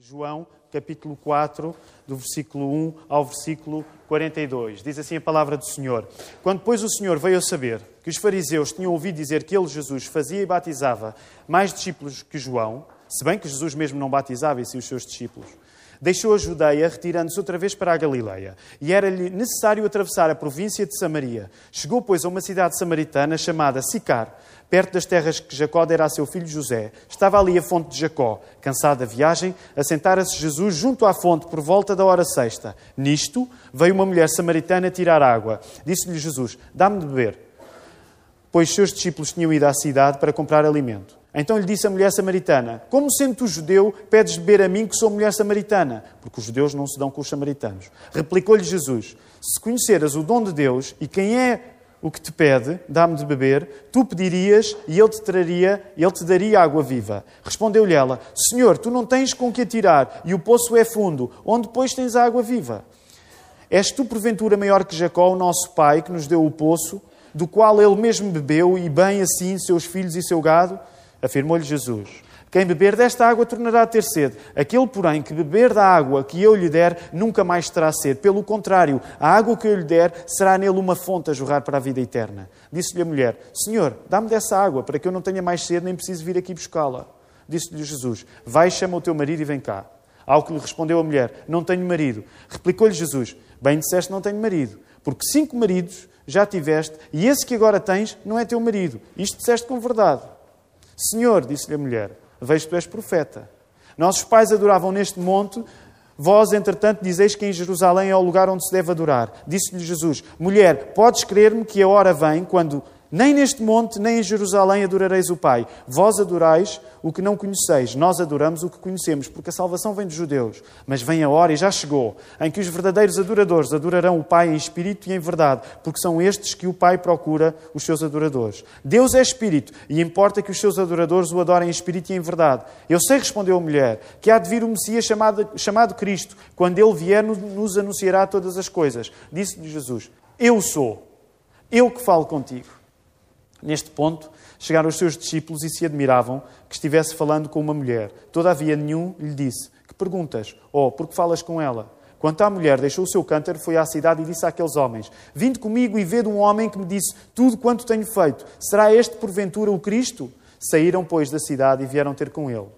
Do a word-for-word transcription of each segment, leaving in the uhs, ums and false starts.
João, capítulo quatro, do versículo um ao versículo quarenta e dois. Diz assim a palavra do Senhor. Quando, pois, o Senhor veio a saber que os fariseus tinham ouvido dizer que ele, Jesus, fazia e batizava mais discípulos que João, se bem que Jesus mesmo não batizava e sim os seus discípulos, deixou a Judeia, retirando-se outra vez para a Galileia. E era-lhe necessário atravessar a província de Samaria. Chegou, pois, a uma cidade samaritana chamada Sicar, perto das terras que Jacó dera a seu filho José. Estava ali a fonte de Jacó. Cansado da viagem, assentara-se Jesus junto à fonte por volta da hora sexta. Nisto, veio uma mulher samaritana tirar água. Disse-lhe Jesus, dá-me de beber, pois seus discípulos tinham ido à cidade para comprar alimento. Então lhe disse a mulher samaritana, como sendo tu judeu, pedes beber a mim que sou mulher samaritana? Porque os judeus não se dão com os samaritanos. Replicou-lhe Jesus, se conheceras o dom de Deus e quem é o que te pede, dá-me de beber, tu pedirias e ele te traria, ele te daria água viva. Respondeu-lhe ela, Senhor, tu não tens com que atirar e o poço é fundo, onde depois tens a água viva? És tu porventura maior que Jacó, o nosso pai, que nos deu o poço, do qual ele mesmo bebeu e bem assim seus filhos e seu gado? Afirmou-lhe Jesus, quem beber desta água tornará a ter sede. Aquele, porém, que beber da água que eu lhe der, nunca mais terá sede. Pelo contrário, a água que eu lhe der será nele uma fonte a jorrar para a vida eterna. Disse-lhe a mulher, Senhor, dá-me dessa água, para que eu não tenha mais sede, nem preciso vir aqui buscá-la. Disse-lhe Jesus, vai, chama o teu marido e vem cá. Ao que lhe respondeu a mulher, não tenho marido. Replicou-lhe Jesus, bem disseste, não tenho marido, porque cinco maridos já tiveste, e esse que agora tens não é teu marido. Isto disseste com verdade. Senhor, disse-lhe a mulher, vejo que tu és profeta. Nossos pais adoravam neste monte, vós, entretanto, dizeis que em Jerusalém é o lugar onde se deve adorar. Disse-lhe Jesus, mulher, podes crer-me que a hora vem, quando nem neste monte, nem em Jerusalém adorareis o Pai. Vós adorais o que não conheceis, nós adoramos o que conhecemos, porque a salvação vem dos judeus. Mas vem a hora, e já chegou, em que os verdadeiros adoradores adorarão o Pai em espírito e em verdade, porque são estes que o Pai procura os seus adoradores. Deus é espírito, e importa que os seus adoradores o adorem em espírito e em verdade. Eu sei, respondeu a mulher, que há de vir o Messias chamado, chamado Cristo. Quando ele vier, nos anunciará todas as coisas. Disse-lhe Jesus, eu sou, eu que falo contigo. Neste ponto, chegaram os seus discípulos e se admiravam que estivesse falando com uma mulher. Todavia, nenhum lhe disse, que perguntas? Oh, por que falas com ela? Quanto à mulher, deixou o seu cântaro, foi à cidade e disse àqueles homens, vinde comigo e vede um homem que me disse tudo quanto tenho feito. Será este, porventura, o Cristo? Saíram, pois, da cidade e vieram ter com ele.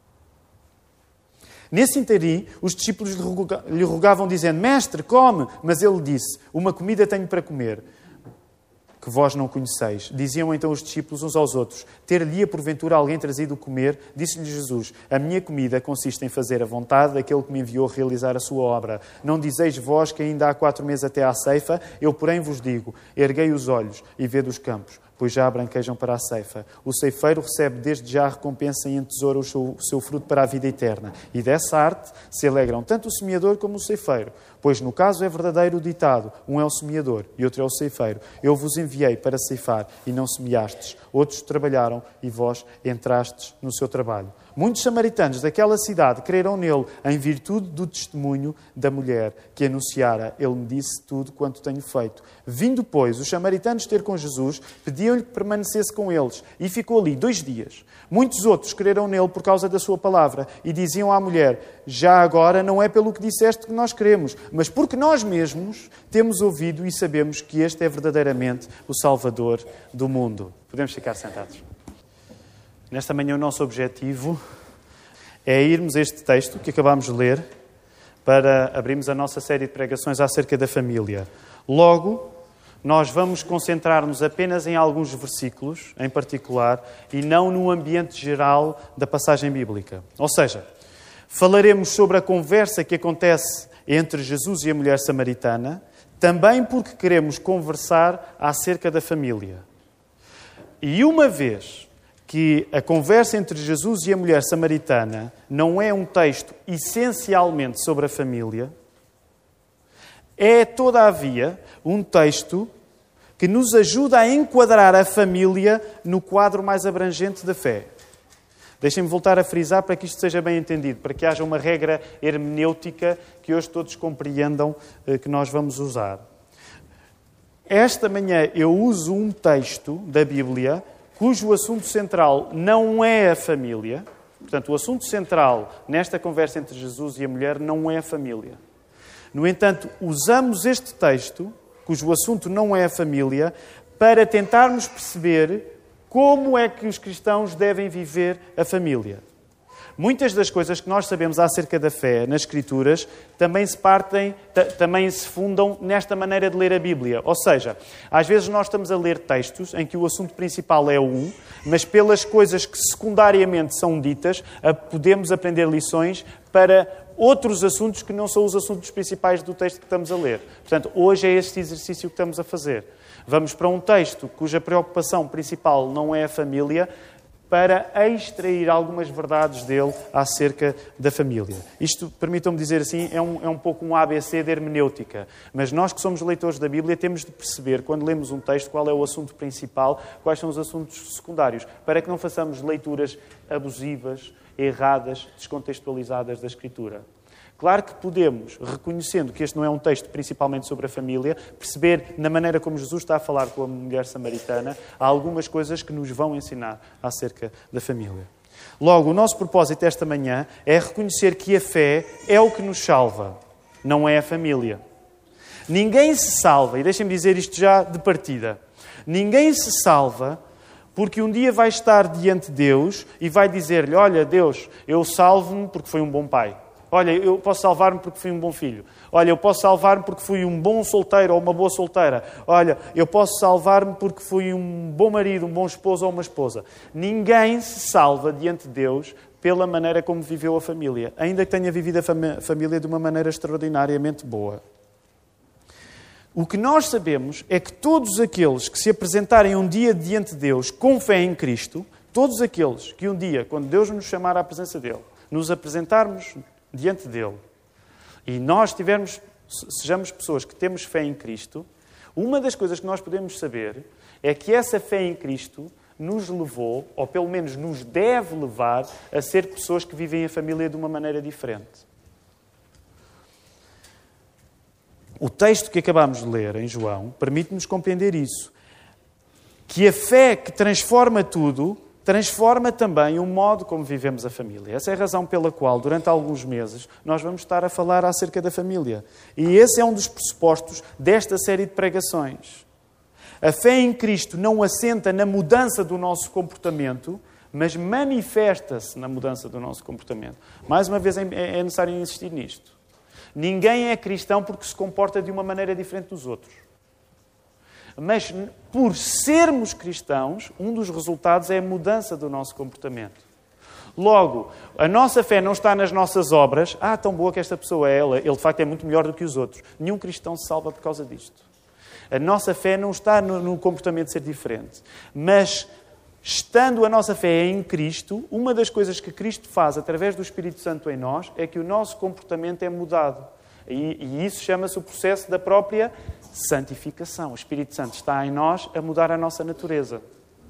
Nesse interim, os discípulos lhe rogavam, dizendo, Mestre, come! Mas ele disse, uma comida tenho para comer, que vós não conheceis. Diziam então os discípulos uns aos outros, ter-lhe-ia porventura alguém trazido comer? Disse-lhe Jesus, a minha comida consiste em fazer a vontade daquele que me enviou realizar a sua obra. Não dizeis vós que ainda há quatro meses até à ceifa? Eu, porém, vos digo, erguei os olhos e vede os campos, pois já branquejam para a ceifa. O ceifeiro recebe desde já a recompensa e entesoura o seu, o seu fruto para a vida eterna. E dessa arte se alegram tanto o semeador como o ceifeiro. Pois no caso é verdadeiro o ditado, um é o semeador e outro é o ceifeiro. Eu vos enviei para ceifar e não semeastes. Outros trabalharam e vós entrastes no seu trabalho. Muitos samaritanos daquela cidade creram nele em virtude do testemunho da mulher que anunciara. Ele me disse tudo quanto tenho feito. Vindo, pois, os samaritanos ter com Jesus, pediam-lhe que permanecesse com eles. E ficou ali dois dias. Muitos outros creram nele por causa da sua palavra e diziam à mulher, já agora não é pelo que disseste que nós queremos, mas porque nós mesmos temos ouvido e sabemos que este é verdadeiramente o Salvador do mundo. Podemos ficar sentados. Nesta manhã o nosso objetivo é irmos a este texto que acabámos de ler para abrirmos a nossa série de pregações acerca da família. Logo, nós vamos concentrar-nos apenas em alguns versículos em particular e não no ambiente geral da passagem bíblica. Ou seja, falaremos sobre a conversa que acontece entre Jesus e a mulher samaritana, também porque queremos conversar acerca da família. E uma vez que a conversa entre Jesus e a mulher samaritana não é um texto essencialmente sobre a família, é, todavia, um texto que nos ajuda a enquadrar a família no quadro mais abrangente da fé. Deixem-me voltar a frisar para que isto seja bem entendido, para que haja uma regra hermenêutica que hoje todos compreendam que nós vamos usar. Esta manhã eu uso um texto da Bíblia cujo assunto central não é a família, Portanto, o assunto central nesta conversa entre Jesus e a mulher não é a família. No entanto, usamos este texto, cujo assunto não é a família, para tentarmos perceber como é que os cristãos devem viver a família. Muitas das coisas que nós sabemos acerca da fé nas Escrituras também se partem, t- também se fundam nesta maneira de ler a Bíblia. Ou seja, às vezes nós estamos a ler textos em que o assunto principal é um, mas pelas coisas que secundariamente são ditas, a- podemos aprender lições para outros assuntos que não são os assuntos principais do texto que estamos a ler. Portanto, hoje é este exercício que estamos a fazer. Vamos para um texto cuja preocupação principal não é a família, para extrair algumas verdades dele acerca da família. Isto, permitam-me dizer assim, é um, é um pouco um A B C de hermenêutica. Mas nós que somos leitores da Bíblia temos de perceber, quando lemos um texto, qual é o assunto principal, quais são os assuntos secundários, para que não façamos leituras abusivas, erradas, descontextualizadas da Escritura. Claro que podemos, reconhecendo que este não é um texto principalmente sobre a família, perceber na maneira como Jesus está a falar com a mulher samaritana, há algumas coisas que nos vão ensinar acerca da família. Logo, o nosso propósito esta manhã é reconhecer que a fé é o que nos salva, não é a família. Ninguém se salva, e deixem-me dizer isto já de partida, ninguém se salva porque um dia vai estar diante de Deus e vai dizer-lhe, olha Deus, eu salvo-me porque fui um bom pai. Olha, eu posso salvar-me porque fui um bom filho. Olha, eu posso salvar-me porque fui um bom solteiro ou uma boa solteira. Olha, eu posso salvar-me porque fui um bom marido, um bom esposo ou uma esposa. Ninguém se salva diante de Deus pela maneira como viveu a família, ainda que tenha vivido a fam- família de uma maneira extraordinariamente boa. O que nós sabemos é que todos aqueles que se apresentarem um dia diante de Deus com fé em Cristo, todos aqueles que um dia, quando Deus nos chamar à presença dele, nos apresentarmos diante dele, e nós tivermos, sejamos pessoas que temos fé em Cristo, uma das coisas que nós podemos saber é que essa fé em Cristo nos levou, ou pelo menos nos deve levar, a ser pessoas que vivem a família de uma maneira diferente. O texto que acabamos de ler em João permite-nos compreender isso. Que a fé que transforma tudo transforma também o modo como vivemos a família. Essa é a razão pela qual, durante alguns meses, nós vamos estar a falar acerca da família. E esse é um dos pressupostos desta série de pregações. A fé em Cristo não assenta na mudança do nosso comportamento, mas manifesta-se na mudança do nosso comportamento. Mais uma vez é necessário insistir nisto. Ninguém é cristão porque se comporta de uma maneira diferente dos outros. Mas, por sermos cristãos, um dos resultados é a mudança do nosso comportamento. Logo, a nossa fé não está nas nossas obras. Ah, tão boa que esta pessoa é ela. Ele, de facto, é muito melhor do que os outros. Nenhum cristão se salva por causa disto. A nossa fé não está no, no comportamento de ser diferente. Mas, estando a nossa fé em Cristo, uma das coisas que Cristo faz através do Espírito Santo em nós é que o nosso comportamento é mudado. E, e isso chama-se o processo da própria santificação. O Espírito Santo está em nós a mudar a nossa natureza.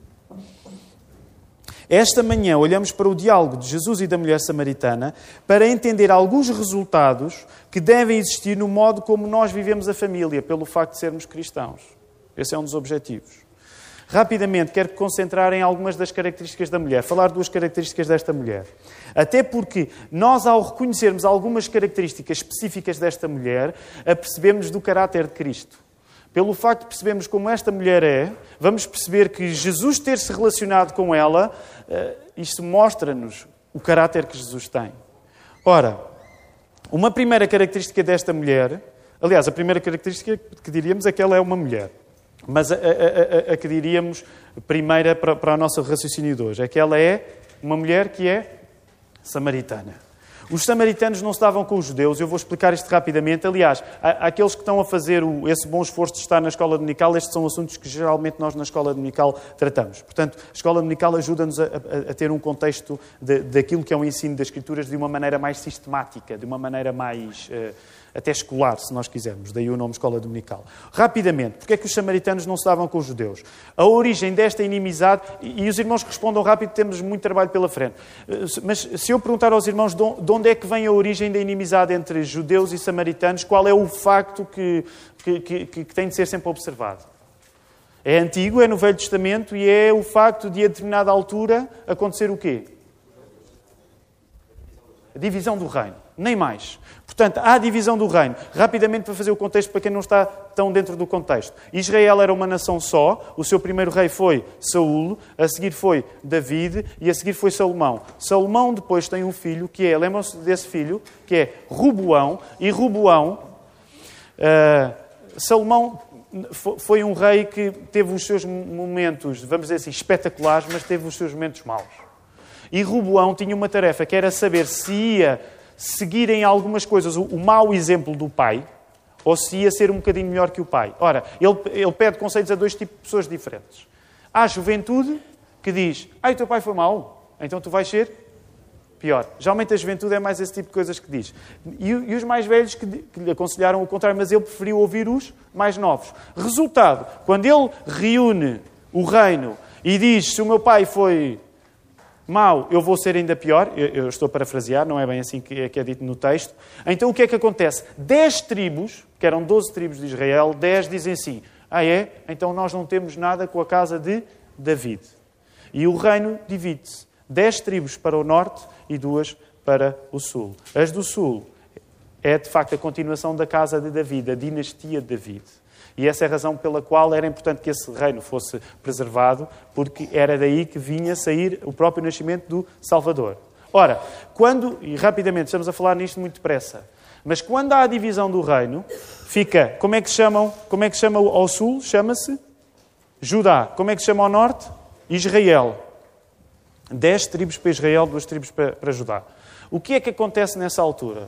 Esta manhã olhamos para o diálogo de Jesus e da mulher samaritana para entender alguns resultados que devem existir no modo como nós vivemos a família, pelo facto de sermos cristãos. Esse é um dos objetivos. Rapidamente, quero concentrar em algumas das características da mulher. Falar duas características desta mulher. Até porque nós, ao reconhecermos algumas características específicas desta mulher, apercebemos do caráter de Cristo. Pelo facto de percebermos como esta mulher é, vamos perceber que Jesus ter se relacionado com ela, isto mostra-nos o caráter que Jesus tem. Ora, uma primeira característica desta mulher, aliás, a primeira característica que diríamos é que ela é uma mulher. Mas a, a, a, a que diríamos primeira para, para o nosso raciocínio de hoje é que ela é uma mulher que é samaritana. Os samaritanos não se davam com os judeus, eu vou explicar isto rapidamente. Aliás, aqueles que estão a fazer o, esse bom esforço de estar na escola dominical, estes são assuntos que geralmente nós na escola dominical tratamos. Portanto, a escola dominical ajuda-nos a, a, a ter um contexto de, daquilo que é o ensino das Escrituras de uma maneira mais sistemática, de uma maneira mais... Uh, até escolar, se nós quisermos. Daí o nome Escola Dominical. Rapidamente, porque é que os samaritanos não se davam com os judeus? A origem desta inimizade, e os irmãos que respondam rápido, temos muito trabalho pela frente. Mas se eu perguntar aos irmãos de onde é que vem a origem da inimizade entre judeus e samaritanos, qual é o facto que, que, que, que tem de ser sempre observado? É antigo, é no Velho Testamento, e é o facto de, a determinada altura, acontecer o quê? a divisão do reino, nem mais. Portanto, há a divisão do reino. Rapidamente, para fazer o contexto, para quem não está tão dentro do contexto. Israel era uma nação só, o seu primeiro rei foi Saúl, a seguir foi David e a seguir foi Salomão. Salomão depois tem um filho, que é, lembram-se desse filho, que é Roboão, e Roboão, uh, Salomão foi um rei que teve os seus momentos, vamos dizer assim, espetaculares, mas teve os seus momentos maus. E Roboão tinha uma tarefa, que era saber se ia seguir em algumas coisas o, o mau exemplo do pai, ou se ia ser um bocadinho melhor que o pai. Ora, ele, ele pede conselhos a dois tipos de pessoas diferentes. Há a juventude, que diz, ai, o teu pai foi mau, então tu vais ser pior. Geralmente a juventude é mais esse tipo de coisas que diz. E, e os mais velhos que, que lhe aconselharam o contrário, mas ele preferiu ouvir os mais novos. Resultado, quando ele reúne o reino e diz, se o meu pai foi mau, eu vou ser ainda pior, eu, eu estou a parafrasear, não é bem assim que é, que é dito no texto, então o que é que acontece? Dez tribos, que eram doze tribos de Israel, dez dizem assim, ah é? Então nós não temos nada com a casa de David. E o reino divide-se. Dez tribos para o norte e duas para o sul. As do sul é, de facto, a continuação da casa de David, a dinastia de David. E essa é a razão pela qual era importante que esse reino fosse preservado, porque era daí que vinha sair o próprio nascimento do Salvador. Ora, quando, e rapidamente, estamos a falar nisto muito depressa, mas quando há a divisão do reino, fica, como é que chamam, como é que chama ao sul? Chama-se Judá. Como é que chama ao norte? Israel. Dez tribos para Israel, duas tribos para, para Judá. O que é que acontece nessa altura?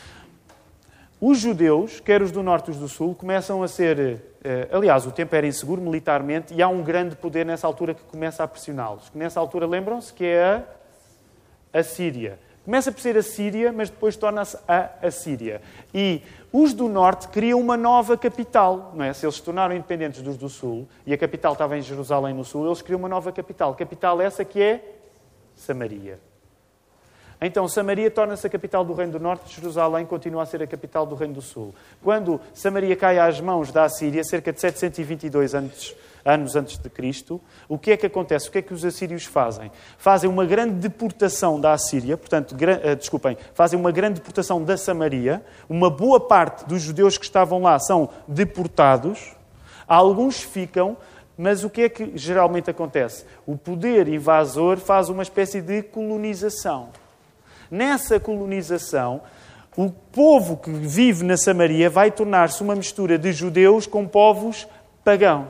Os judeus, quer os do norte e os do sul, começam a ser... Eh, aliás, o tempo era inseguro militarmente e há um grande poder nessa altura que começa a pressioná-los. Nessa altura, lembram-se que é a, a Síria. Começa por ser a Síria, mas depois torna-se a Assíria. E os do norte criam uma nova capital. Não é? Se eles se tornaram independentes dos do sul, e a capital estava em Jerusalém, no sul, eles criam uma nova capital. Capital essa que é Samaria. Então, Samaria torna-se a capital do Reino do Norte, Jerusalém continua a ser a capital do Reino do Sul. Quando Samaria cai às mãos da Assíria, cerca de setecentos e vinte e dois antes, anos antes de Cristo, o que é que acontece? O que é que os assírios fazem? Fazem uma grande deportação da Assíria, portanto, gra, uh, desculpem, fazem uma grande deportação da Samaria, uma boa parte dos judeus que estavam lá são deportados, alguns ficam, mas o que é que geralmente acontece? O poder invasor faz uma espécie de colonização. Nessa colonização, o povo que vive na Samaria vai tornar-se uma mistura de judeus com povos pagãos.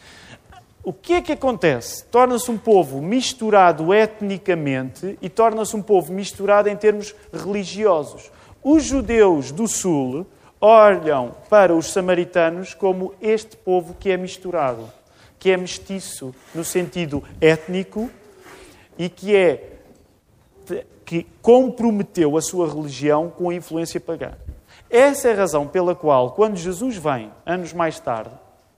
O que é que acontece? Torna-se um povo misturado etnicamente e torna-se um povo misturado em termos religiosos. Os judeus do sul olham para os samaritanos como este povo que é misturado, que é mestiço no sentido étnico e que é que comprometeu a sua religião com a influência pagã. Essa é a razão pela qual, quando Jesus vem, anos mais tarde,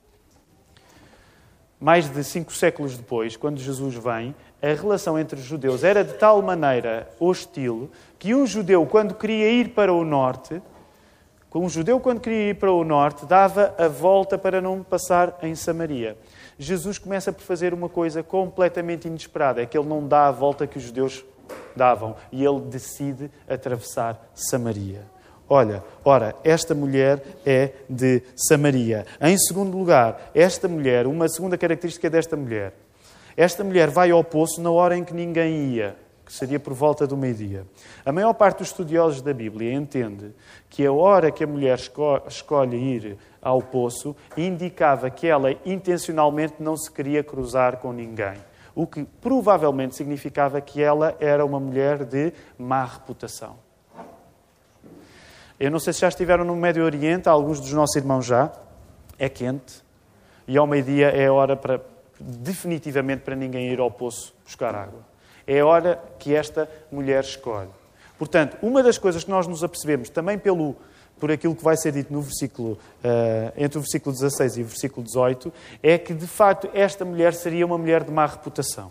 mais de cinco séculos depois, quando Jesus vem, a relação entre os judeus era de tal maneira hostil que um judeu, quando queria ir para o norte, um judeu, quando queria ir para o norte, dava a volta para não passar em Samaria. Jesus começa por fazer uma coisa completamente inesperada, é que ele não dá a volta que os judeus davam e ele decide atravessar Samaria. Olha, ora, esta mulher é de Samaria. Em segundo lugar, esta mulher, uma segunda característica desta mulher, esta mulher vai ao poço na hora em que ninguém ia, que seria por volta do meio-dia. A maior parte dos estudiosos da Bíblia entende que a hora que a mulher escolhe ir ao poço indicava que ela intencionalmente não se queria cruzar com ninguém. O que provavelmente significava que ela era uma mulher de má reputação. Eu não sei se já estiveram no Médio Oriente, alguns dos nossos irmãos já. É quente. E ao meio-dia é a hora para, definitivamente, para ninguém ir ao poço buscar água. É a hora que esta mulher escolhe. Portanto, uma das coisas que nós nos apercebemos, também pelo, por aquilo que vai ser dito no versículo, uh, entre o versículo dezasseis e o versículo dezoito, é que, de facto, esta mulher seria uma mulher de má reputação.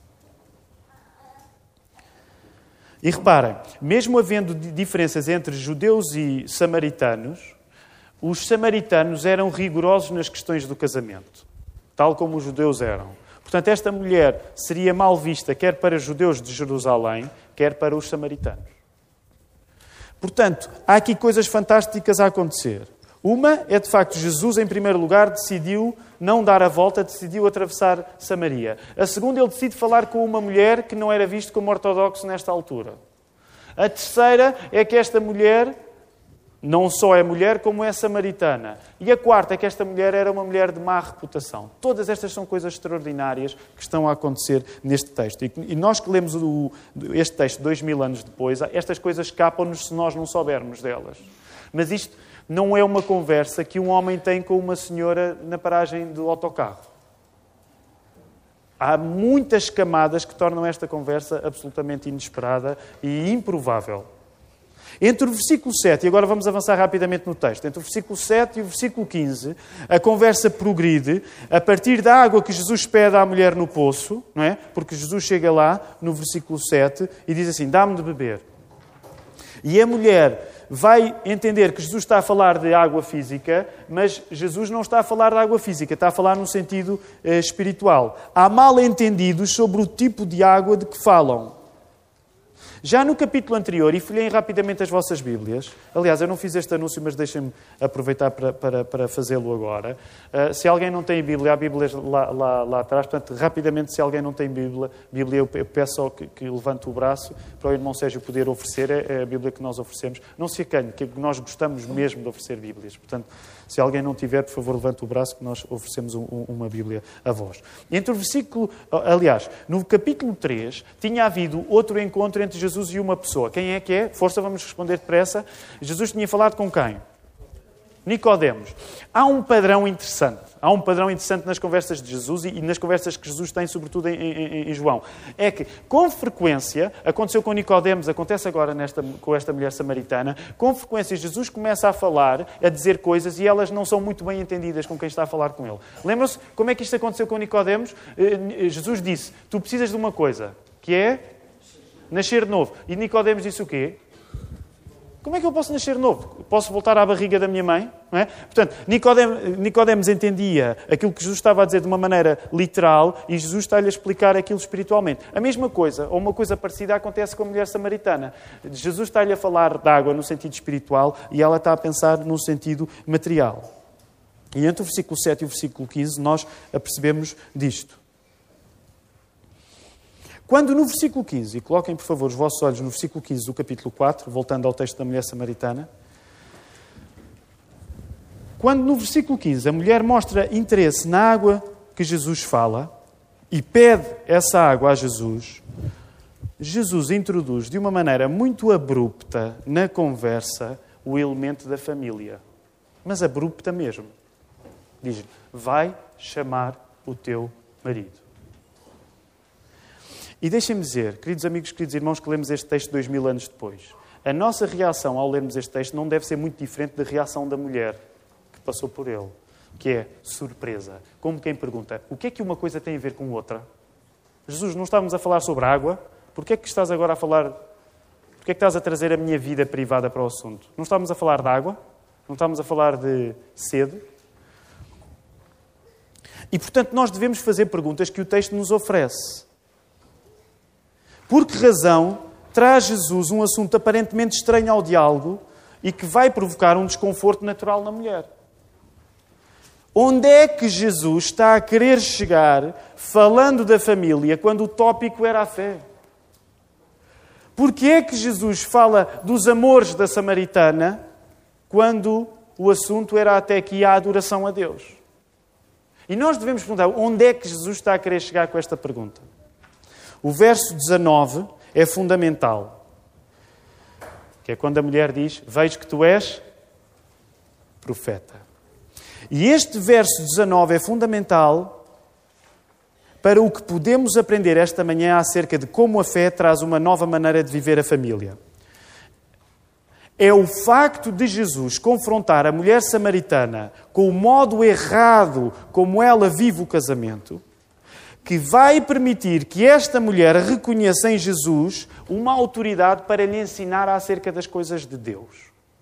E reparem, mesmo havendo diferenças entre judeus e samaritanos, os samaritanos eram rigorosos nas questões do casamento, tal como os judeus eram. Portanto, esta mulher seria mal vista quer para os judeus de Jerusalém, quer para os samaritanos. Portanto, há aqui coisas fantásticas a acontecer. Uma é, de facto, Jesus, em primeiro lugar, decidiu não dar a volta, decidiu atravessar Samaria. A segunda, ele decide falar com uma mulher que não era vista como ortodoxo nesta altura. A terceira é que esta mulher não só é mulher, como é samaritana. E a quarta é que esta mulher era uma mulher de má reputação. Todas estas são coisas extraordinárias que estão a acontecer neste texto. E nós que lemos o, este texto dois mil anos depois, estas coisas escapam-nos se nós não soubermos delas. Mas isto não é uma conversa que um homem tem com uma senhora na paragem do autocarro. Há muitas camadas que tornam esta conversa absolutamente inesperada e improvável. Entre o versículo sete, e agora vamos avançar rapidamente no texto, entre o versículo sete e o versículo quinze, a conversa progride a partir da água que Jesus pede à mulher no poço, não é? Porque Jesus chega lá no versículo sete e diz assim, dá-me de beber. E a mulher vai entender que Jesus está a falar de água física, mas Jesus não está a falar de água física, está a falar num sentido eh, espiritual. Há mal-entendidos sobre o tipo de água de que falam. Já no capítulo anterior, e folheiem rapidamente as vossas Bíblias, aliás, eu não fiz este anúncio, mas deixem-me aproveitar para, para, para fazê-lo agora. Uh, se alguém não tem Bíblia, há Bíblias lá, lá, lá atrás, portanto, rapidamente, se alguém não tem Bíblia, Bíblia eu peço só que, que levante o braço para o irmão Sérgio poder oferecer, é a Bíblia que nós oferecemos. Não se acanhe, que nós gostamos mesmo de oferecer Bíblias, portanto, se alguém não tiver, por favor, levante o braço que nós oferecemos um, um, uma Bíblia a vós. Entre o versículo, aliás, no capítulo três, tinha havido outro encontro entre Jesus e uma pessoa. Quem é que é? Força, vamos responder depressa. Jesus tinha falado com quem? Nicodemos. Há um padrão interessante. Há um padrão interessante nas conversas de Jesus e nas conversas que Jesus tem, sobretudo em, em, em João. É que, com frequência, aconteceu com Nicodemos, acontece agora nesta, com esta mulher samaritana, com frequência Jesus começa a falar, a dizer coisas e elas não são muito bem entendidas com quem está a falar com ele. Lembram-se como é que isto aconteceu com Nicodemos? Jesus disse, tu precisas de uma coisa, que é nascer de novo. E Nicodemos disse o quê? Como é que eu posso nascer de novo? Posso voltar à barriga da minha mãe? Não é? Portanto, Nicodemos, Nicodemos entendia aquilo que Jesus estava a dizer de uma maneira literal e Jesus está-lhe a explicar aquilo espiritualmente. A mesma coisa, ou uma coisa parecida, acontece com a mulher samaritana. Jesus está-lhe a falar de água no sentido espiritual e ela está a pensar no sentido material. E entre o versículo sete e o versículo quinze nós apercebemos disto. Quando no versículo quinze, e coloquem por favor os vossos olhos no versículo quinze do capítulo quatro, voltando ao texto da mulher samaritana, quando no versículo quinze a mulher mostra interesse na água que Jesus fala e pede essa água a Jesus, Jesus introduz de uma maneira muito abrupta na conversa o elemento da família. Mas abrupta mesmo. Diz-lhe, vai chamar o teu marido. E deixem-me dizer, queridos amigos, queridos irmãos, que lemos este texto dois mil anos depois, a nossa reação ao lermos este texto não deve ser muito diferente da reação da mulher que passou por ele, que é surpresa. Como quem pergunta, o que é que uma coisa tem a ver com outra? Jesus, não estávamos a falar sobre água? Porquê é que estás agora a falar... Porquê é que estás a trazer a minha vida privada para o assunto? Não estávamos a falar de água? Não estávamos a falar de sede? E, portanto, nós devemos fazer perguntas que o texto nos oferece. Por que razão traz Jesus um assunto aparentemente estranho ao diálogo e que vai provocar um desconforto natural na mulher? Onde é que Jesus está a querer chegar falando da família quando o tópico era a fé? Porquê é que Jesus fala dos amores da samaritana quando o assunto era até aqui a adoração a Deus? E nós devemos perguntar, onde é que Jesus está a querer chegar com esta pergunta? O verso dezanove é fundamental. Que é quando a mulher diz, vejo que tu és profeta. E este verso dezanove é fundamental para o que podemos aprender esta manhã acerca de como a fé traz uma nova maneira de viver a família. É o facto de Jesus confrontar a mulher samaritana com o modo errado como ela vive o casamento, que vai permitir que esta mulher reconheça em Jesus uma autoridade para lhe ensinar acerca das coisas de Deus.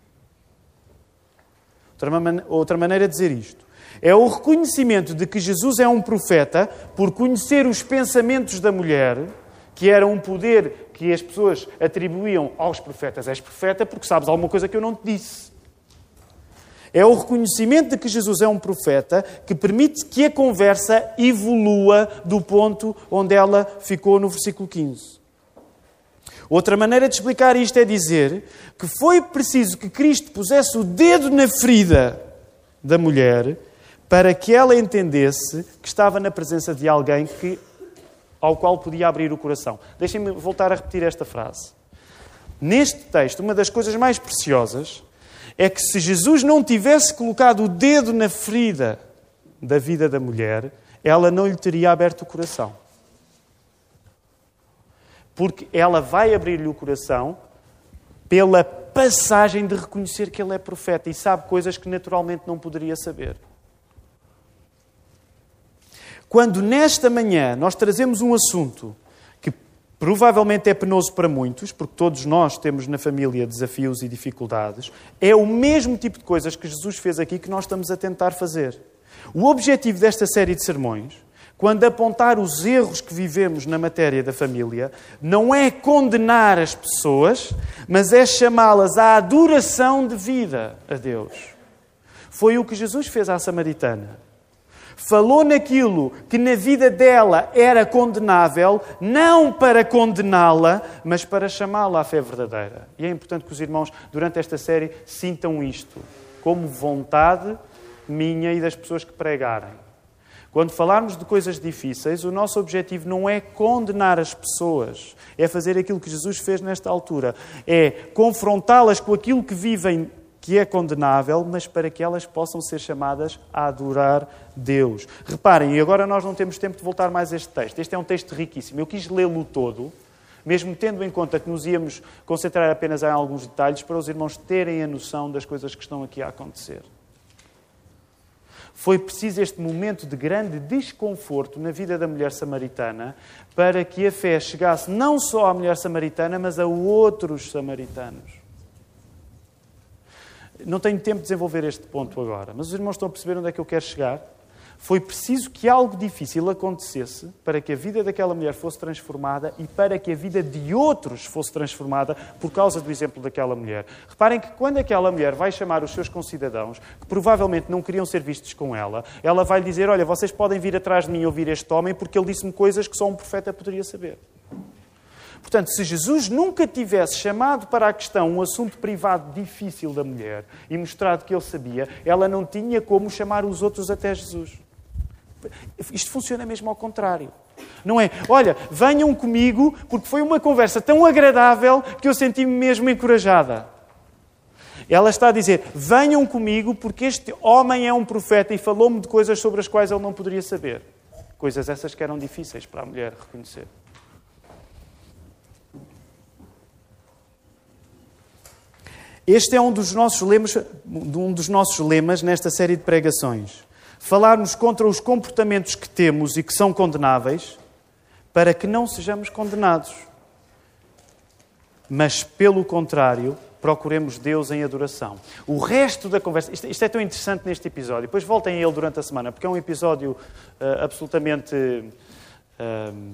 Outra, man- outra maneira de dizer isto é o reconhecimento de que Jesus é um profeta por conhecer os pensamentos da mulher, que era um poder que as pessoas atribuíam aos profetas. És profeta porque sabes alguma coisa que eu não te disse. É o reconhecimento de que Jesus é um profeta que permite que a conversa evolua do ponto onde ela ficou no versículo quinze. Outra maneira de explicar isto é dizer que foi preciso que Cristo pusesse o dedo na ferida da mulher para que ela entendesse que estava na presença de alguém que, ao qual podia abrir o coração. Deixem-me voltar a repetir esta frase. Neste texto, uma das coisas mais preciosas é que se Jesus não tivesse colocado o dedo na ferida da vida da mulher, ela não lhe teria aberto o coração. Porque ela vai abrir-lhe o coração pela passagem de reconhecer que ele é profeta e sabe coisas que naturalmente não poderia saber. Quando nesta manhã nós trazemos um assunto que provavelmente é penoso para muitos, porque todos nós temos na família desafios e dificuldades, é o mesmo tipo de coisas que Jesus fez aqui que nós estamos a tentar fazer. O objetivo desta série de sermões, quando apontar os erros que vivemos na matéria da família, não é condenar as pessoas, mas é chamá-las à adoração de vida a Deus. Foi o que Jesus fez à samaritana. Falou naquilo que na vida dela era condenável, não para condená-la, mas para chamá-la à fé verdadeira. E é importante que os irmãos, durante esta série, sintam isto como vontade minha e das pessoas que pregarem. Quando falarmos de coisas difíceis, o nosso objetivo não é condenar as pessoas, é fazer aquilo que Jesus fez nesta altura, é confrontá-las com aquilo que vivem que é condenável, mas para que elas possam ser chamadas a adorar Deus. Reparem, e agora nós não temos tempo de voltar mais a este texto. Este é um texto riquíssimo. Eu quis lê-lo todo, mesmo tendo em conta que nos íamos concentrar apenas em alguns detalhes, para os irmãos terem a noção das coisas que estão aqui a acontecer. Foi preciso este momento de grande desconforto na vida da mulher samaritana para que a fé chegasse não só à mulher samaritana, mas a outros samaritanos. Não tenho tempo de desenvolver este ponto agora, mas os irmãos estão a perceber onde é que eu quero chegar? Foi preciso que algo difícil acontecesse para que a vida daquela mulher fosse transformada e para que a vida de outros fosse transformada por causa do exemplo daquela mulher. Reparem que quando aquela mulher vai chamar os seus concidadãos, que provavelmente não queriam ser vistos com ela, ela vai dizer, olha, vocês podem vir atrás de mim e ouvir este homem porque ele disse-me coisas que só um profeta poderia saber. Portanto, se Jesus nunca tivesse chamado para a questão um assunto privado difícil da mulher e mostrado que ele sabia, ela não tinha como chamar os outros até Jesus. Isto funciona mesmo ao contrário. Não é, olha, venham comigo porque foi uma conversa tão agradável que eu senti-me mesmo encorajada. Ela está a dizer, venham comigo porque este homem é um profeta e falou-me de coisas sobre as quais ele não poderia saber. Coisas essas que eram difíceis para a mulher reconhecer. Este é um dos nossos lemas, um dos nossos lemas nesta série de pregações. Falarmos contra os comportamentos que temos e que são condenáveis para que não sejamos condenados. Mas, pelo contrário, procuremos Deus em adoração. O resto da conversa... Isto, isto é tão interessante neste episódio. Depois voltem a ele durante a semana, porque é um episódio uh, absolutamente... Uh,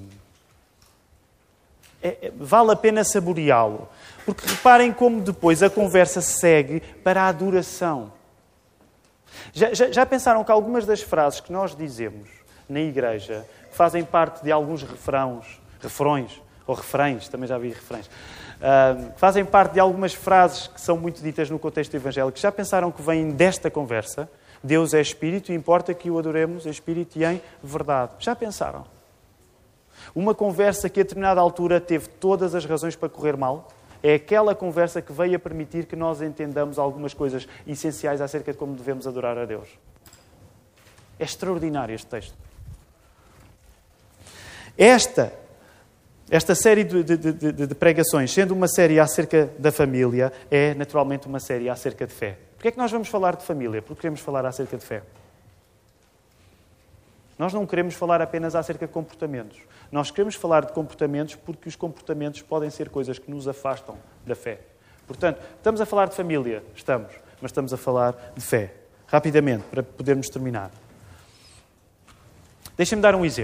é, vale a pena saboreá-lo. Porque reparem como depois a conversa segue para a adoração. Já, já, já pensaram que algumas das frases que nós dizemos na igreja fazem parte de alguns refrãos, refrões, ou refrães, também já vi refrães, uh, fazem parte de algumas frases que são muito ditas no contexto evangélico. Já pensaram que vêm desta conversa? Deus é Espírito e importa que o adoremos em Espírito e em verdade. Já pensaram? Uma conversa que a determinada altura teve todas as razões para correr mal? É aquela conversa que veio a permitir que nós entendamos algumas coisas essenciais acerca de como devemos adorar a Deus. É extraordinário este texto. Esta, esta série de, de, de, de pregações, sendo uma série acerca da família, é naturalmente uma série acerca de fé. Porquê é que nós vamos falar de família? Porque queremos falar acerca de fé. Nós não queremos falar apenas acerca de comportamentos. Nós queremos falar de comportamentos porque os comportamentos podem ser coisas que nos afastam da fé. Portanto, estamos a falar de família? Estamos. Mas estamos a falar de fé. Rapidamente, para podermos terminar. Deixem-me dar um exemplo.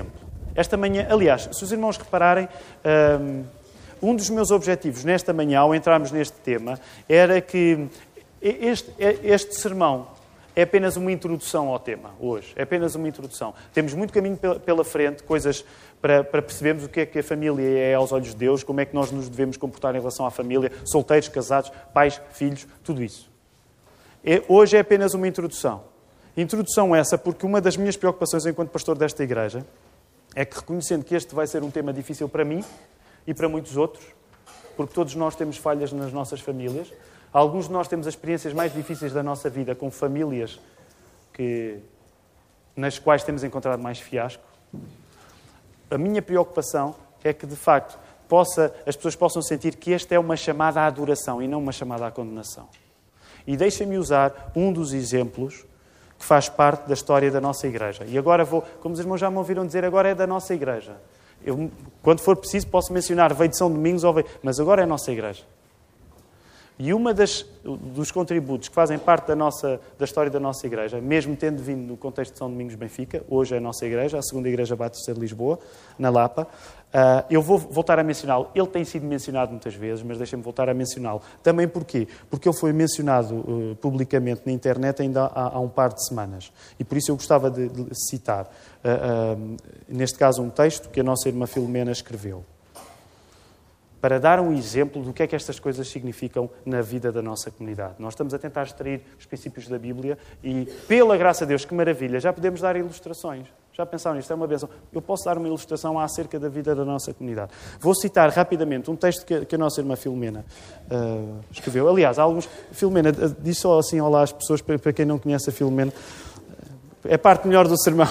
Esta manhã, aliás, se os irmãos repararem, um dos meus objetivos nesta manhã, ao entrarmos neste tema, era que este, este sermão é apenas uma introdução ao tema, hoje. É apenas uma introdução. Temos muito caminho pela frente, coisas para, para percebermos o que é que a família é aos olhos de Deus, como é que nós nos devemos comportar em relação à família, solteiros, casados, pais, filhos, tudo isso. É, hoje é apenas uma introdução. Introdução essa porque uma das minhas preocupações enquanto pastor desta igreja é que, reconhecendo que este vai ser um tema difícil para mim e para muitos outros, porque todos nós temos falhas nas nossas famílias, alguns de nós temos as experiências mais difíceis da nossa vida com famílias que, nas quais temos encontrado mais fiasco. A minha preocupação é que, de facto, possa, as pessoas possam sentir que esta é uma chamada à adoração e não uma chamada à condenação. E deixem-me usar um dos exemplos que faz parte da história da nossa igreja. E agora vou, como os irmãos já me ouviram dizer, agora é da nossa igreja. Eu, quando for preciso, posso mencionar veio de São Domingos, ou veio, mas agora é a nossa igreja. E uma das dos contributos que fazem parte da, nossa, da história da nossa igreja, mesmo tendo vindo no contexto de São Domingos Benfica, hoje é a nossa igreja, a segunda igreja Batista de Lisboa, na Lapa, uh, eu vou voltar a mencioná-lo. Ele tem sido mencionado muitas vezes, mas deixem-me voltar a mencioná-lo. Também porquê? Porque ele foi mencionado uh, publicamente na internet ainda há, há um par de semanas. E por isso eu gostava de, de citar, uh, uh, neste caso, um texto que a nossa irmã Filomena escreveu, para dar um exemplo do que é que estas coisas significam na vida da nossa comunidade. Nós estamos a tentar extrair os princípios da Bíblia e, pela graça de Deus, que maravilha, já podemos dar ilustrações. Já pensaram nisto? É uma bênção. Eu posso dar uma ilustração acerca da vida da nossa comunidade. Vou citar rapidamente um texto que, que a nossa irmã Filomena uh, escreveu. Aliás, há alguns... Filomena, uh, diz só assim olá às pessoas, para, para quem não conhece a Filomena. É a parte melhor do sermão.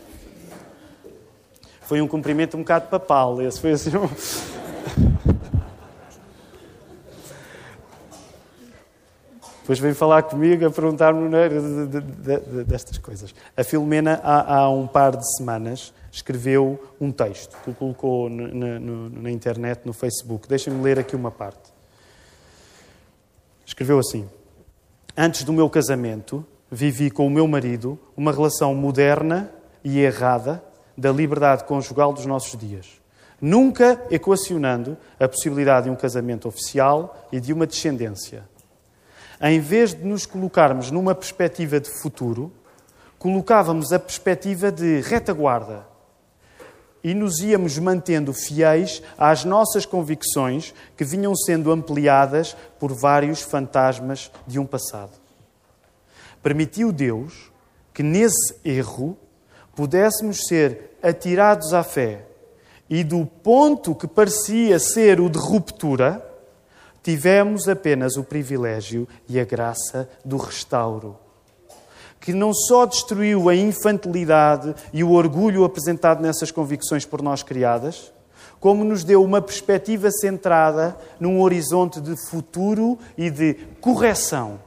Foi um cumprimento um bocado papal. Esse foi assim... Um... Depois vem falar comigo a perguntar-me de, de, de, de, destas coisas. A Filomena, há, há um par de semanas, escreveu um texto que colocou na, na, na internet, no Facebook. Deixem-me ler aqui uma parte. Escreveu assim: antes do meu casamento, vivi com o meu marido uma relação moderna e errada da liberdade conjugal dos nossos dias, nunca equacionando a possibilidade de um casamento oficial e de uma descendência. Em vez de nos colocarmos numa perspectiva de futuro, colocávamos a perspectiva de retaguarda e nos íamos mantendo fiéis às nossas convicções que vinham sendo ampliadas por vários fantasmas de um passado. Permitiu Deus que nesse erro pudéssemos ser atirados à fé e do ponto que parecia ser o de ruptura, tivemos apenas o privilégio e a graça do restauro, que não só destruiu a infantilidade e o orgulho apresentado nessas convicções por nós criadas, como nos deu uma perspectiva centrada num horizonte de futuro e de correção,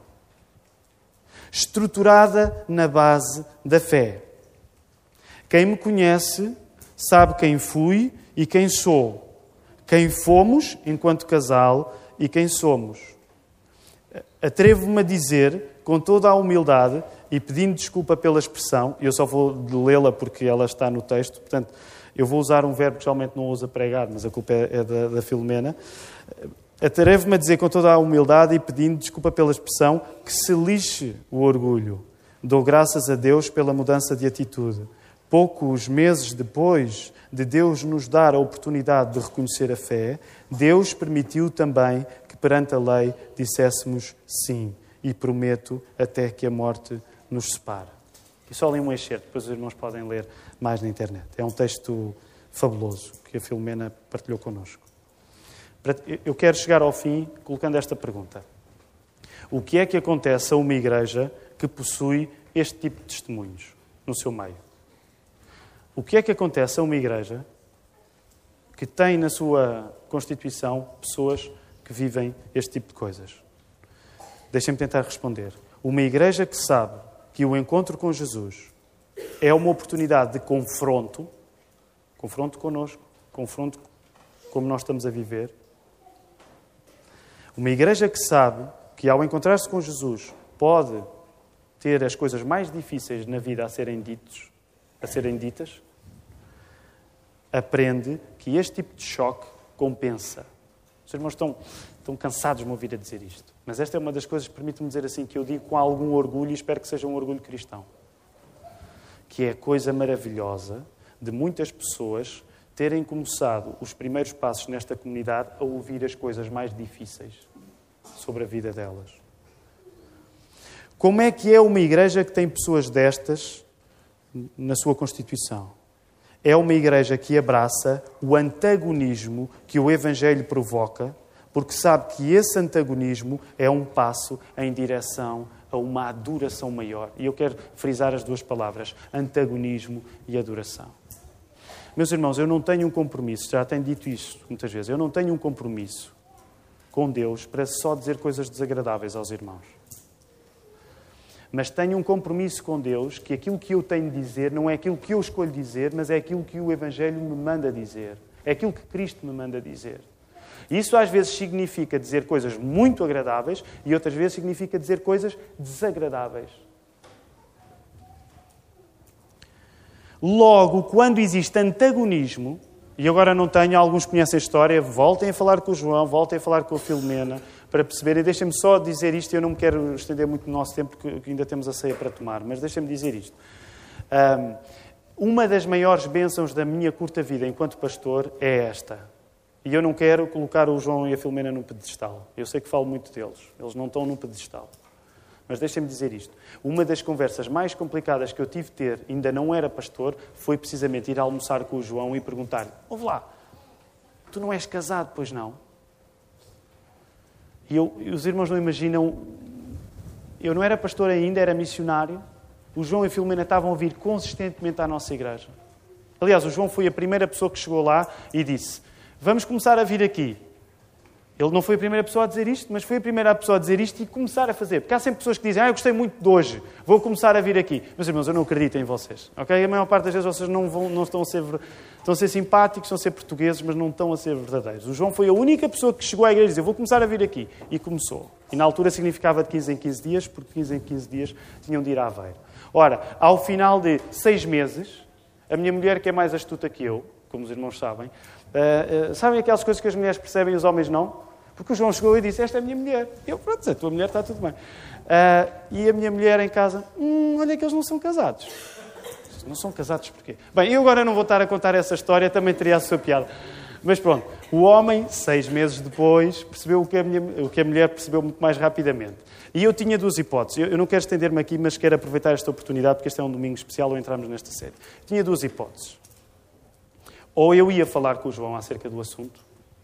estruturada na base da fé. Quem me conhece sabe quem fui e quem sou, quem fomos enquanto casal e quem somos. Atrevo-me a dizer, com toda a humildade, e pedindo desculpa pela expressão, eu só vou lê-la porque ela está no texto, portanto, eu vou usar um verbo que geralmente não usa pregar, mas a culpa é, é da, da Filomena. Atrevo-me a dizer, com toda a humildade, e pedindo desculpa pela expressão, que se lixe o orgulho. Dou graças a Deus pela mudança de atitude. Poucos meses depois de Deus nos dar a oportunidade de reconhecer a fé, Deus permitiu também que perante a lei disséssemos sim, e prometo até que a morte nos separe. E só li um excerto, depois os irmãos podem ler mais na internet. É um texto fabuloso que a Filomena partilhou connosco. Eu quero chegar ao fim colocando esta pergunta. O que é que acontece a uma igreja que possui este tipo de testemunhos no seu meio? O que é que acontece a uma igreja que tem na sua constituição pessoas que vivem este tipo de coisas? Deixem-me tentar responder. Uma igreja que sabe que o encontro com Jesus é uma oportunidade de confronto, confronto connosco, confronto como nós estamos a viver. Uma igreja que sabe que ao encontrar-se com Jesus pode ter as coisas mais difíceis na vida a serem ditos, a serem ditas, aprende que este tipo de choque compensa. Os irmãos estão, estão cansados de me ouvir a dizer isto. Mas esta é uma das coisas, permite-me dizer assim, que eu digo com algum orgulho e espero que seja um orgulho cristão. Que é a coisa maravilhosa de muitas pessoas terem começado os primeiros passos nesta comunidade a ouvir as coisas mais difíceis sobre a vida delas. Como é que é uma igreja que tem pessoas destas na sua constituição? É uma igreja que abraça o antagonismo que o Evangelho provoca, porque sabe que esse antagonismo é um passo em direção a uma adoração maior. E eu quero frisar as duas palavras, antagonismo e adoração. Meus irmãos, eu não tenho um compromisso, já tenho dito isso muitas vezes, eu não tenho um compromisso com Deus para só dizer coisas desagradáveis aos irmãos. Mas tenho um compromisso com Deus que aquilo que eu tenho de dizer não é aquilo que eu escolho dizer, mas é aquilo que o Evangelho me manda dizer. É aquilo que Cristo me manda dizer. E isso às vezes significa dizer coisas muito agradáveis e outras vezes significa dizer coisas desagradáveis. Logo, quando existe antagonismo, e agora não tenho, alguns conhecem a história, voltem a falar com o João, voltem a falar com a Filomena, para perceberem. Deixem-me só dizer isto, eu não me quero estender muito no nosso tempo, porque ainda temos a ceia para tomar, mas deixem-me dizer isto. Uma das maiores bênçãos da minha curta vida enquanto pastor é esta. E eu não quero colocar o João e a Filomena num pedestal. Eu sei que falo muito deles, eles não estão num pedestal. Mas deixem-me dizer isto. Uma das conversas mais complicadas que eu tive de ter, ainda não era pastor, foi precisamente ir almoçar com o João e perguntar-lhe: ouve lá, tu não és casado, pois não? E, eu, e os irmãos não imaginam, eu não era pastor ainda, era missionário. O João e a Filomena estavam a vir consistentemente à nossa igreja. Aliás, o João foi a primeira pessoa que chegou lá e disse: vamos começar a vir aqui. Ele não foi a primeira pessoa a dizer isto, mas foi a primeira pessoa a dizer isto e começar a fazer. Porque há sempre pessoas que dizem: ah, eu gostei muito de hoje, vou começar a vir aqui. Meus irmãos, eu não acredito em vocês. Okay? A maior parte das vezes vocês não, vão, não estão, a ser, estão a ser simpáticos, estão a ser portugueses, mas não estão a ser verdadeiros. O João foi a única pessoa que chegou à igreja e disse: eu vou começar a vir aqui. E começou. E na altura significava de quinze em quinze dias, porque de quinze em quinze dias tinham de ir a Aveiro. Ora, ao final de seis meses, a minha mulher, que é mais astuta que eu, como os irmãos sabem, uh, uh, sabem aquelas coisas que as mulheres percebem e os homens não? Porque o João chegou e disse: esta é a minha mulher. Eu, pronto, a tua mulher está tudo bem. Uh, e a minha mulher em casa: hum, olha que eles não são casados. Não são casados porquê? Bem, eu agora não vou estar a contar essa história, também teria a sua piada. Mas pronto, o homem, seis meses depois, percebeu o que a, minha, o que a mulher percebeu muito mais rapidamente. E eu tinha duas hipóteses. Eu, eu não quero estender-me aqui, mas quero aproveitar esta oportunidade, porque este é um domingo especial ao entrarmos nesta série. Tinha duas hipóteses. Ou eu ia falar com o João acerca do assunto,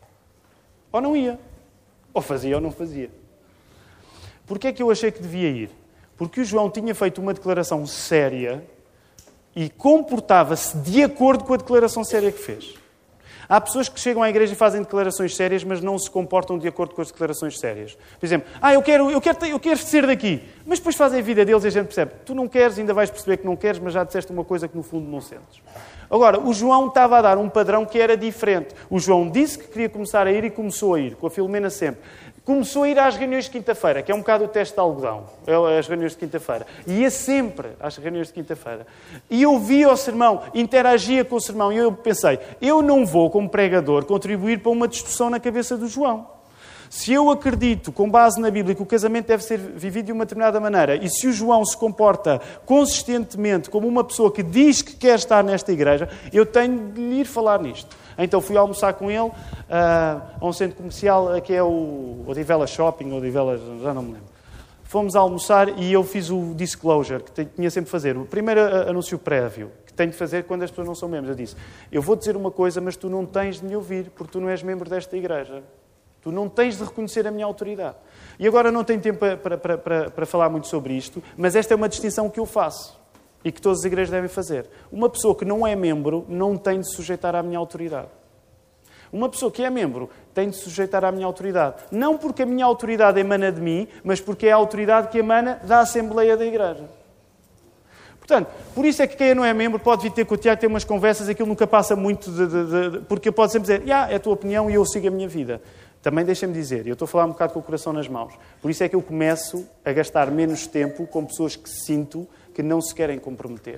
ou não ia. Ou fazia ou não fazia. Porquê é que eu achei que devia ir? Porque o João tinha feito uma declaração séria e comportava-se de acordo com a declaração séria que fez. Há pessoas que chegam à igreja e fazem declarações sérias, mas não se comportam de acordo com as declarações sérias. Por exemplo: ah, eu quero, eu quero, eu quero ser daqui. Mas depois fazem a vida deles e a gente percebe: tu não queres, ainda vais perceber que não queres, mas já disseste uma coisa que no fundo não sentes. Agora, o João estava a dar um padrão que era diferente. O João disse que queria começar a ir e começou a ir, com a Filomena sempre. Começou a ir às reuniões de quinta-feira, que é um bocado o teste de algodão, as reuniões de quinta-feira. E ia sempre às reuniões de quinta-feira. E eu via o sermão, interagia com o sermão, e eu pensei: eu não vou, como pregador, contribuir para uma distorção na cabeça do João. Se eu acredito, com base na Bíblia, que o casamento deve ser vivido de uma determinada maneira, e se o João se comporta consistentemente como uma pessoa que diz que quer estar nesta igreja, eu tenho de lhe ir falar nisto. Então fui almoçar com ele uh, a um centro comercial, que é o Odivela Shopping, Odivela, já não me lembro. Fomos almoçar e eu fiz o disclosure, que tinha sempre de fazer. O primeiro anúncio prévio, que tenho de fazer quando as pessoas não são membros. Eu disse: eu vou dizer uma coisa, mas tu não tens de me ouvir, porque tu não és membro desta igreja. Tu não tens de reconhecer a minha autoridade. E agora não tenho tempo para, para, para, para falar muito sobre isto, mas esta é uma distinção que eu faço e que todas as igrejas devem fazer. Uma pessoa que não é membro não tem de se sujeitar à minha autoridade. Uma pessoa que é membro tem de se sujeitar à minha autoridade. Não porque a minha autoridade emana de mim, mas porque é a autoridade que emana da Assembleia da Igreja. Portanto, por isso é que quem não é membro pode vir ter com o Tiago, ter umas conversas, aquilo nunca passa muito, de, de, de, porque pode sempre dizer: ah, é a tua opinião e eu sigo a minha vida. Também deixa-me dizer, e eu estou a falar um bocado com o coração nas mãos, por isso é que eu começo a gastar menos tempo com pessoas que sinto que não se querem comprometer. Porque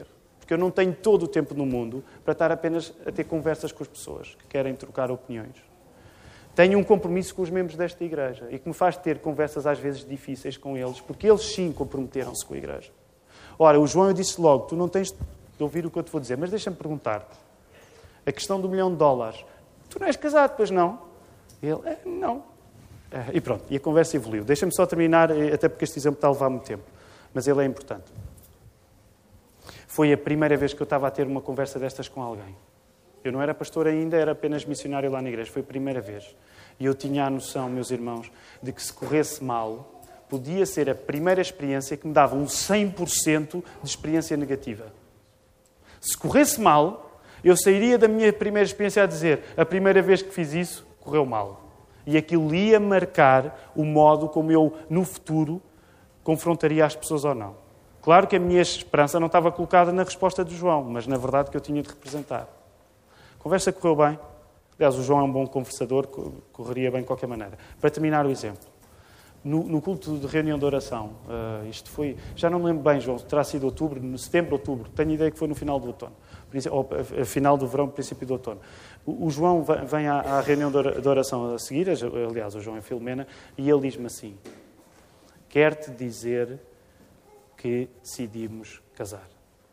porque eu não tenho todo o tempo no mundo para estar apenas a ter conversas com as pessoas que querem trocar opiniões. Tenho um compromisso com os membros desta igreja e que me faz ter conversas às vezes difíceis com eles, porque eles sim comprometeram-se com a igreja. Ora, o João, eu disse logo, tu não tens de ouvir o que eu te vou dizer, mas deixa-me perguntar-te. A questão do milhão de dólares. Tu não és casado, pois não? Ele, é, não. É, e pronto, e a conversa evoluiu. Deixa-me só terminar, até porque este exemplo está a levar muito tempo. Mas ele é importante. Foi a primeira vez que eu estava a ter uma conversa destas com alguém. Eu não era pastor ainda, era apenas missionário lá na igreja. Foi a primeira vez. E eu tinha a noção, meus irmãos, de que se corresse mal, podia ser a primeira experiência que me dava um cem por cento de experiência negativa. Se corresse mal, eu sairia da minha primeira experiência a dizer a primeira vez que fiz isso, correu mal. E aquilo ia marcar o modo como eu, no futuro, confrontaria as pessoas ou não. Claro que a minha esperança não estava colocada na resposta do João, mas na verdade que eu tinha de representar. A conversa correu bem. Aliás, o João é um bom conversador, correria bem de qualquer maneira. Para terminar o exemplo. No, no culto de reunião de oração, uh, isto foi, já não me lembro bem, João, terá sido outubro, no setembro, outubro, tenho ideia que foi no final do outono, ou a final do verão, princípio do outono. O, o João vem à, à reunião de oração a seguir, aliás, o João é Filomena, e ele diz-me assim, quer-te dizer que decidimos casar.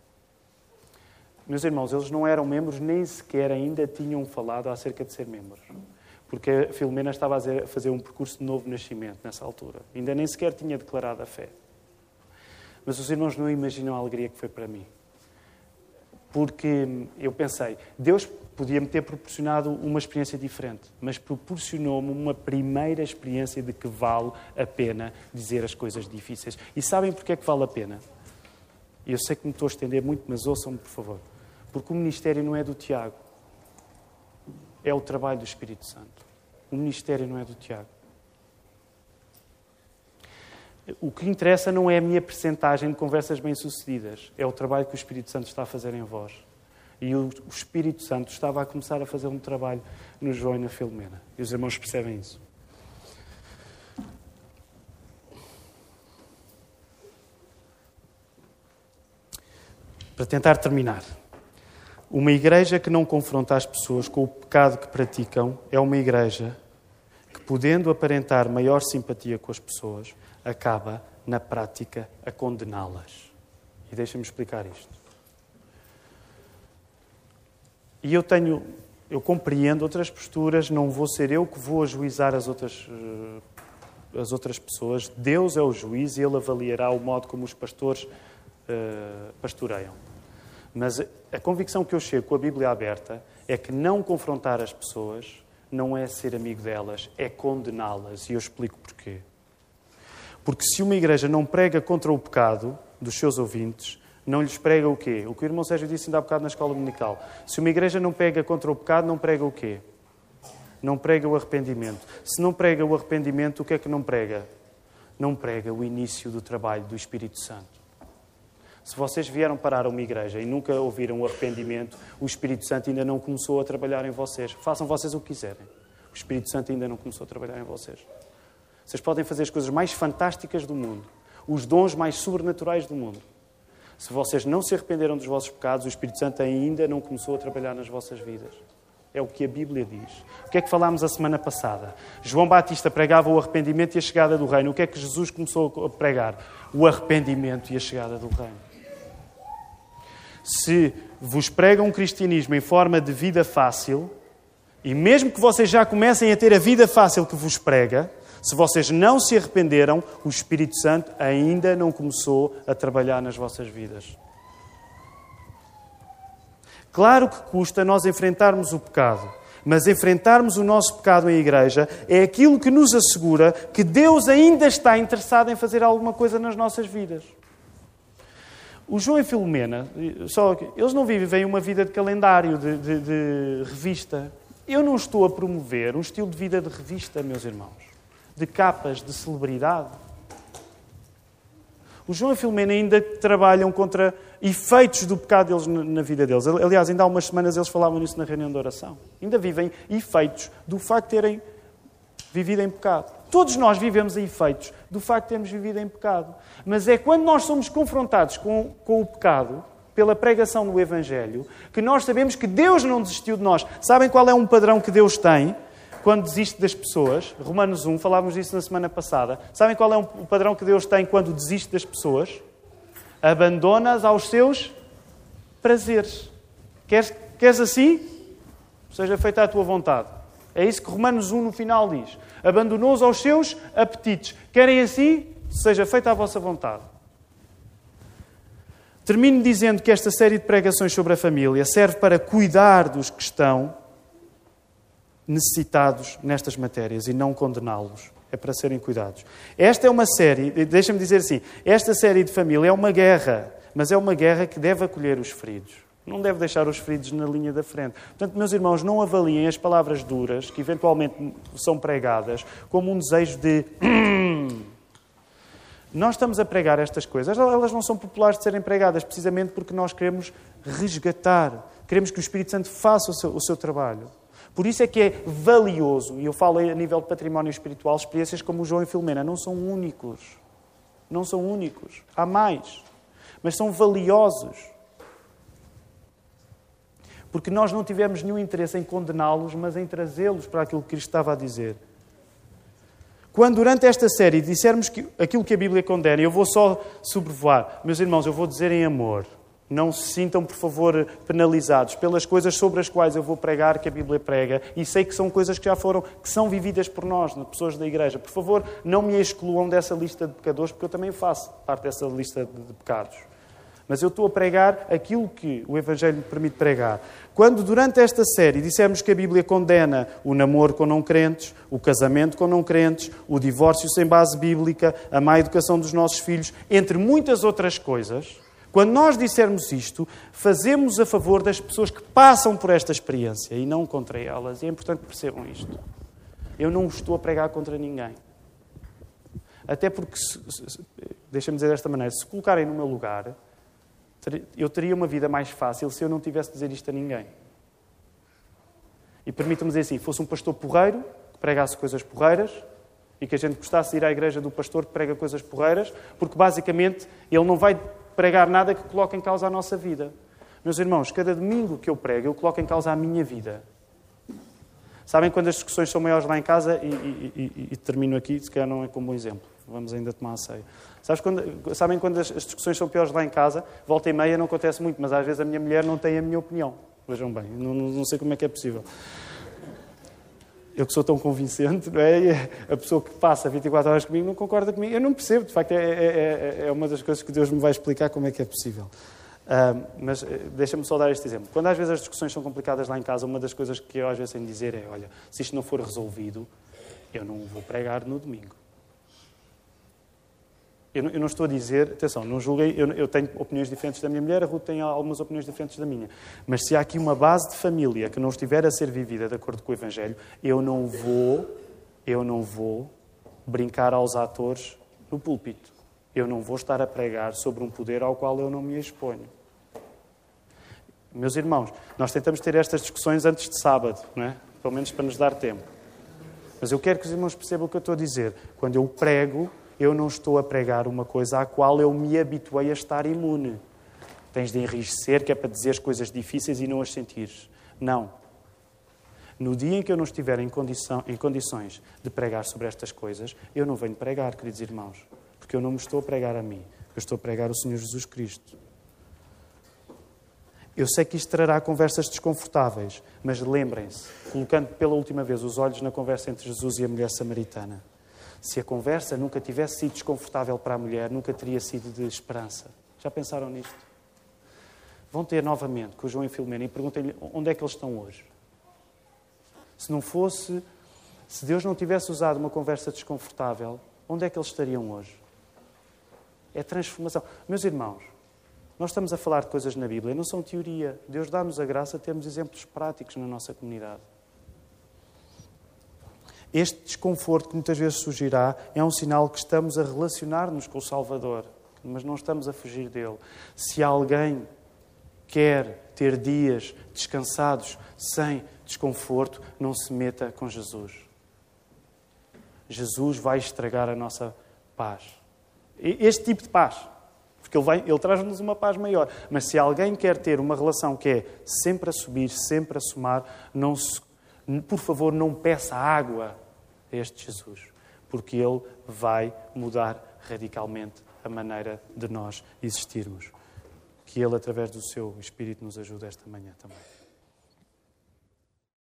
Meus irmãos, eles não eram membros, nem sequer ainda tinham falado acerca de ser membros. Porque a Filomena estava a fazer um percurso de novo nascimento nessa altura. Ainda nem sequer tinha declarado a fé. Mas os irmãos não imaginam a alegria que foi para mim. Porque eu pensei, Deus podia-me ter proporcionado uma experiência diferente, mas proporcionou-me uma primeira experiência de que vale a pena dizer as coisas difíceis. E sabem porque é que vale a pena? Eu sei que me estou a estender muito, mas ouçam-me, por favor. Porque o ministério não é do Tiago. É o trabalho do Espírito Santo. O ministério não é do Tiago. O que interessa não é a minha percentagem de conversas bem-sucedidas. É o trabalho que o Espírito Santo está a fazer em vós. E o Espírito Santo estava a começar a fazer um trabalho no João e na Filomena. E os irmãos percebem isso. Para tentar terminar. Uma igreja que não confronta as pessoas com o pecado que praticam é uma igreja que, podendo aparentar maior simpatia com as pessoas, acaba, na prática, a condená-las. E deixa-me explicar isto. E eu tenho, eu compreendo outras posturas, não vou ser eu que vou ajuizar as outras, as outras pessoas. Deus é o juiz e Ele avaliará o modo como os pastores uh, pastoreiam. Mas a convicção que eu chego com a Bíblia aberta é que não confrontar as pessoas não é ser amigo delas, é condená-las. E eu explico porquê. Porque se uma igreja não prega contra o pecado dos seus ouvintes, não lhes prega o quê? O que o irmão Sérgio disse ainda há bocado na escola dominical. Se uma igreja não prega contra o pecado, não prega o quê? Não prega o arrependimento. Se não prega o arrependimento, o que é que não prega? Não prega o início do trabalho do Espírito Santo. Se vocês vieram parar a uma igreja e nunca ouviram o arrependimento, o Espírito Santo ainda não começou a trabalhar em vocês. Façam vocês o que quiserem. O Espírito Santo ainda não começou a trabalhar em vocês. Vocês podem fazer as coisas mais fantásticas do mundo, os dons mais sobrenaturais do mundo. Se vocês não se arrependeram dos vossos pecados, o Espírito Santo ainda não começou a trabalhar nas vossas vidas. É o que a Bíblia diz. O que é que falámos a semana passada? João Batista pregava o arrependimento e a chegada do reino. O que é que Jesus começou a pregar? O arrependimento e a chegada do reino. Se vos pregam um cristianismo em forma de vida fácil, e mesmo que vocês já comecem a ter a vida fácil que vos prega, se vocês não se arrependeram, o Espírito Santo ainda não começou a trabalhar nas vossas vidas. Claro que custa nós enfrentarmos o pecado, mas enfrentarmos o nosso pecado em igreja é aquilo que nos assegura que Deus ainda está interessado em fazer alguma coisa nas nossas vidas. O João e Filomena, só, eles não vivem uma vida de calendário, de, de, de revista. Eu não estou a promover um estilo de vida de revista, meus irmãos, de capas, de celebridade. O João e a Filomena ainda trabalham contra efeitos do pecado deles na vida deles. Aliás, ainda há umas semanas eles falavam nisso na reunião de oração. Ainda vivem efeitos do facto de terem vivido em pecado. Todos nós vivemos efeitos do facto de termos vivido em pecado. Mas é quando nós somos confrontados com, com o pecado pela pregação do Evangelho, que nós sabemos que Deus não desistiu de nós. Sabem qual é um padrão que Deus tem quando desiste das pessoas? Romanos um, falávamos disso na semana passada. Sabem qual é um padrão que Deus tem quando desiste das pessoas? Abandona-as aos seus prazeres. Queres, queres assim? Seja feita a tua vontade. É isso que Romanos um no final diz. Abandonou-os aos seus apetites. Querem assim? Seja feita a vossa vontade. Termino dizendo que esta série de pregações sobre a família serve para cuidar dos que estão necessitados nestas matérias e não condená-los. É para serem cuidados. Esta é uma série, deixa-me dizer assim, esta série de família é uma guerra, mas é uma guerra que deve acolher os feridos. Não deve deixar os feridos na linha da frente. Portanto, meus irmãos, não avaliem as palavras duras que eventualmente são pregadas como um desejo de... Nós estamos a pregar estas coisas, elas não são populares de serem pregadas, precisamente porque nós queremos resgatar, queremos que o Espírito Santo faça o seu, o seu trabalho. Por isso é que é valioso, e eu falo a nível de património espiritual, experiências como o João e Filomena não são únicos. Não são únicos. Há mais. Mas são valiosos. Porque nós não tivemos nenhum interesse em condená-los, mas em trazê-los para aquilo que Cristo estava a dizer. Quando durante esta série dissermos que aquilo que a Bíblia condena, eu vou só sobrevoar, meus irmãos, eu vou dizer em amor. Não se sintam, por favor, penalizados pelas coisas sobre as quais eu vou pregar, que a Bíblia prega, e sei que são coisas que já foram, que são vividas por nós, pessoas da Igreja. Por favor, não me excluam dessa lista de pecadores, porque eu também faço parte dessa lista de pecados. Mas eu estou a pregar aquilo que o Evangelho me permite pregar. Quando, durante esta série, dissermos que a Bíblia condena o namoro com não crentes, o casamento com não crentes, o divórcio sem base bíblica, a má educação dos nossos filhos, entre muitas outras coisas... Quando nós dissermos isto, fazemos a favor das pessoas que passam por esta experiência e não contra elas. E é importante que percebam isto. Eu não estou a pregar contra ninguém. Até porque, deixa-me dizer desta maneira, se colocarem no meu lugar, eu teria uma vida mais fácil se eu não tivesse de dizer isto a ninguém. E permitam-me dizer assim, fosse um pastor porreiro, que pregasse coisas porreiras, e que a gente gostasse de ir à igreja do pastor que prega coisas porreiras, porque basicamente ele não vai pregar nada que coloque em causa a nossa vida. Meus irmãos, cada domingo que eu prego, eu coloco em causa a minha vida. Sabem quando as discussões são maiores lá em casa, e, e, e, e termino aqui, se calhar não é como bom exemplo, vamos ainda tomar a ceia. Sabes quando, sabem quando as, as discussões são piores lá em casa, volta e meia não acontece muito, mas às vezes a minha mulher não tem a minha opinião. Vejam bem, não, não sei como é que é possível. Eu que sou tão convincente, não é? A pessoa que passa vinte e quatro horas comigo não concorda comigo. Eu não percebo, de facto, é, é, é uma das coisas que Deus me vai explicar como é que é possível. Uh, mas deixa-me só dar este exemplo. Quando às vezes as discussões são complicadas lá em casa, uma das coisas que eu às vezes tenho de dizer é, olha, se isto não for resolvido, eu não vou pregar no domingo. Eu não, eu não estou a dizer, atenção, não julguem, eu, eu tenho opiniões diferentes da minha mulher, a Ruth tem algumas opiniões diferentes da minha. Mas se há aqui uma base de família que não estiver a ser vivida de acordo com o Evangelho, eu não vou, eu não vou brincar aos atores no púlpito. Eu não vou estar a pregar sobre um poder ao qual eu não me exponho. Meus irmãos, nós tentamos ter estas discussões antes de sábado, não é? Pelo menos para nos dar tempo. Mas eu quero que os irmãos percebam o que eu estou a dizer. Quando eu prego, eu não estou a pregar uma coisa à qual eu me habituei a estar imune. Tens de enrijecer, que é para dizer as coisas difíceis e não as sentires. Não. No dia em que eu não estiver em, condição, em condições de pregar sobre estas coisas, eu não venho pregar, queridos irmãos. Porque eu não me estou a pregar a mim. Eu estou a pregar o Senhor Jesus Cristo. Eu sei que isto trará conversas desconfortáveis, mas lembrem-se, colocando pela última vez os olhos na conversa entre Jesus e a mulher samaritana, se a conversa nunca tivesse sido desconfortável para a mulher, nunca teria sido de esperança. Já pensaram nisto? Vão ter novamente com o João e Filomena e perguntem-lhe onde é que eles estão hoje. Se não fosse, se Deus não tivesse usado uma conversa desconfortável, onde é que eles estariam hoje? É transformação. Meus irmãos, nós estamos a falar de coisas na Bíblia, não são teoria. Deus dá-nos a graça de termos exemplos práticos na nossa comunidade. Este desconforto que muitas vezes surgirá é um sinal que estamos a relacionar-nos com o Salvador, mas não estamos a fugir dele. Se alguém quer ter dias descansados, sem desconforto, não se meta com Jesus. Jesus vai estragar a nossa paz. Este tipo de paz. Porque porque Ele, vai, ele traz-nos uma paz maior. Mas se alguém quer ter uma relação que é sempre a subir, sempre a somar, não se, por favor, não peça água a este Jesus, porque Ele vai mudar radicalmente a maneira de nós existirmos. Que Ele, através do Seu Espírito, nos ajude esta manhã também.